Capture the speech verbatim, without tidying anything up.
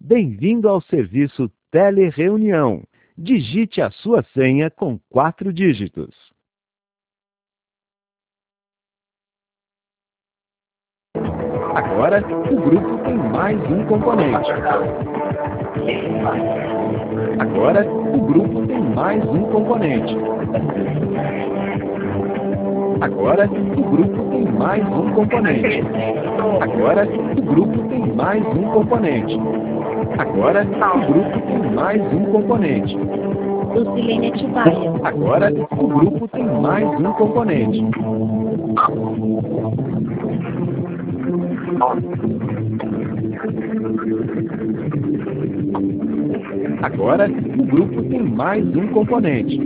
Bem-vindo ao serviço Telereunião. Digite a sua senha com quatro dígitos. Agora, o grupo tem mais um componente. Agora, o grupo tem mais um componente. Agora, o grupo tem mais um componente. Agora, o grupo tem mais um componente. Agora, o grupo tem mais um componente. Lucilene Atibaia. Agora, o grupo tem mais um componente. Agora, o grupo tem mais um componente.